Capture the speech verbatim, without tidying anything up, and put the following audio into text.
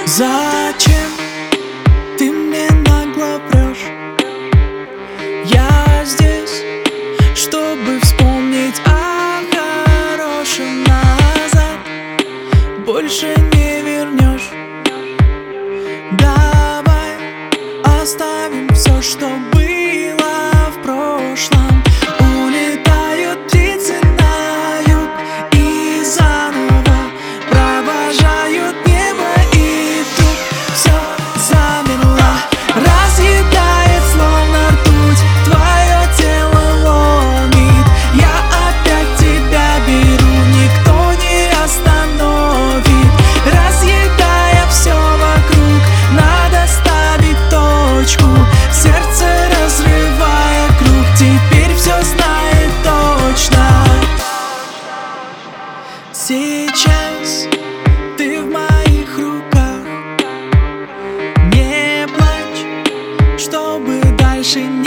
Зачем ты мне нагло врешь? Я здесь, чтобы вспомнить о хорошем. Назад больше не вернешь. Давай оставим все, что было в прошлом. Улетают птицы на юг и заново провожают небо, и вдруг все замерло. Разъедает словно ртуть, твое тело ломит. Я опять тебя беру, никто не остановит. Разъедая все вокруг, надо ставить точку. Сердце разрывая круг, теперь все знает точно. Сейчас ты в моих руках. Не плачь, чтобы дальше не